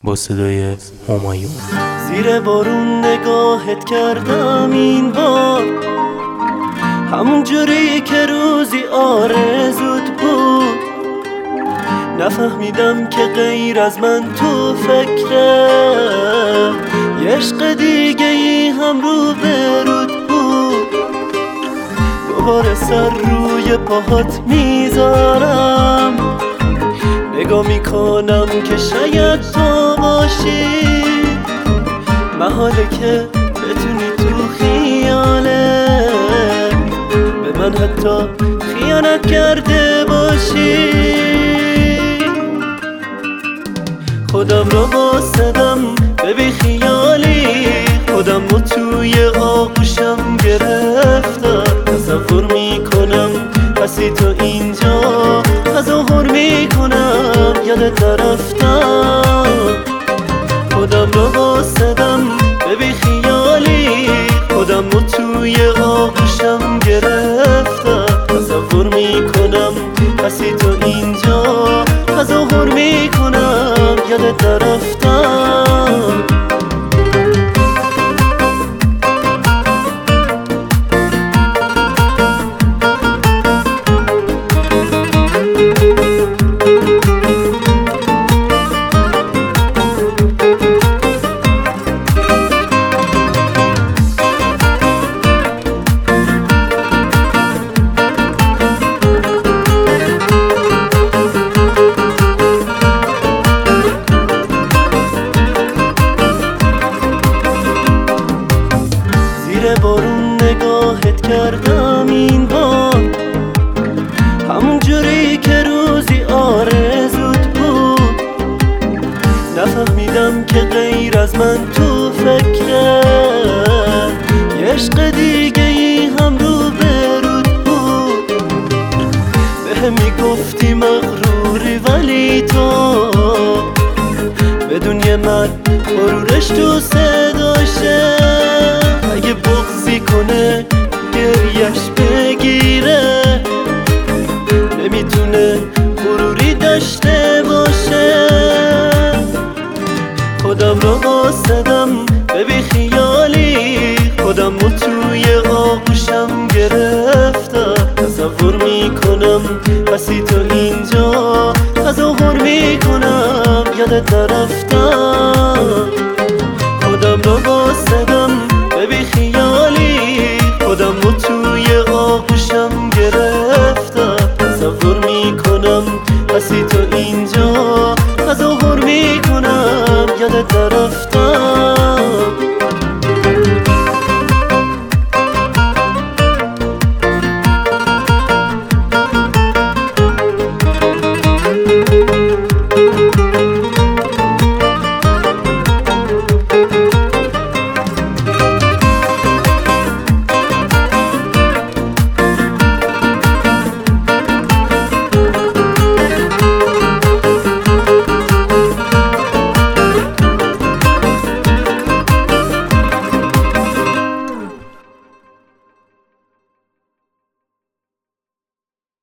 با صدای همایون. زیر بارون نگاهت کردم این بار، همون جوری که روزی آرزوت بود. نفهمیدم که غیر از من تو فکره، یه عشق دیگه ای هم رو برود بود. دوباره سر روی پاهات میذارم، نگاه میکنم که شاید تو باشی. محاله که بتونی تو خیاله به من حتی خیانت کرده باشی. خودم رو باسدم به بی خیالی، خودم رو توی آغوشم گرفتم. تصور میکنم هستی تو اینجا، تظاهر میکنم یادت نرفتم. خودم رو باسدم به بی خیالی، خودم رو توی آغوشم گرفتم. تصور میکنم هستی تو اینجا، تظاهر میکنم یادت نرفتم. زیر بارون نگاهت کردم این بار، همون جوری که روزی آرزوت بود. نفهمیدم که غیر از من تو فکره، یه عشق دیگه ای هم رو برود بود. بهم میگفتی مغروری ولی تو بدون یه مرد غرورش تو صداشه. اگه بغضی کنه گریش بگیره، نمیتونه غروری داشته باشه. خودم رو باسدم به بی خیالی، خودم رو توی آغوشم گرفتم. تصور میکنم هستی تو اینجا، تظاهر میکنم یادت نرفتم. خودم رو باسدم به بی خیالی، خودم رو توی آغوشم گرفتم. تصور میکنم هستی تو اینجا، تظاهر میکنم یادت نرفتم.